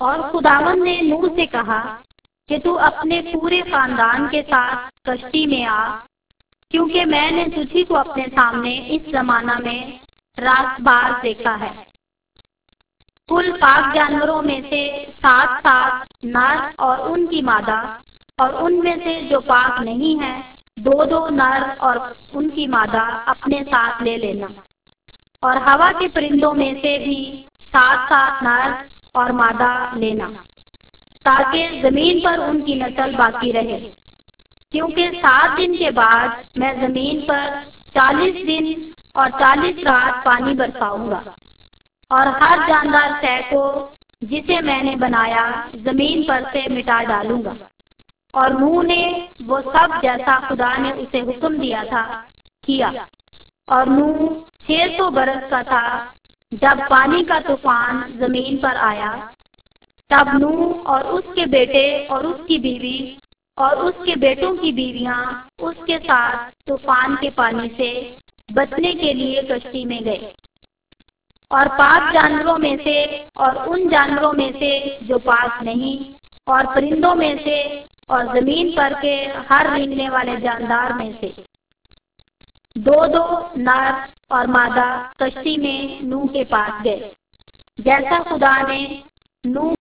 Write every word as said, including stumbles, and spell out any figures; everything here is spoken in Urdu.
اور خداوند نے نوح سے کہا کہ تو اپنے پورے خاندان کے ساتھ کشتی میں آ، کیونکہ میں نے تجھی کو اپنے سامنے اس زمانہ میں راست باز دیکھا ہے۔ کل پاک جانوروں میں سے سات سات نر اور ان کی مادہ، اور ان میں سے جو پاک نہیں ہے دو دو نر اور ان کی مادہ اپنے ساتھ لے لینا، اور ہوا کے پرندوں میں سے بھی سات سات نر اور مادہ لینا، تاکہ زمین پر ان کی نسل باقی رہے، کیونکہ سات دن کے بعد میں زمین پر چالیس دن اور چالیس رات پانی برساؤں گا، اور ہر جاندار شے کو جسے میں نے بنایا زمین پر سے مٹا ڈالوں گا۔ اور نوح نے وہ سب جیسا خدا نے اسے حکم دیا تھا کیا۔ اور نوح چھ سو برس کا تھا جب پانی کا طوفان زمین پر آیا۔ تب نوح اور اس کے بیٹے اور اس کی بیوی اور اس کے بیٹوں کی بیویاں اس کے ساتھ طوفان کے پانی سے بچنے کے لیے کشتی میں گئے، اور پاک جانوروں میں سے اور ان جانوروں میں سے جو پاک نہیں، اور پرندوں میں سے اور زمین پر کے ہر رینگنے والے جاندار میں سے دو دو نر اور مادہ کشتی میں نوح کے پاس گئے، جیسا خدا نے نوح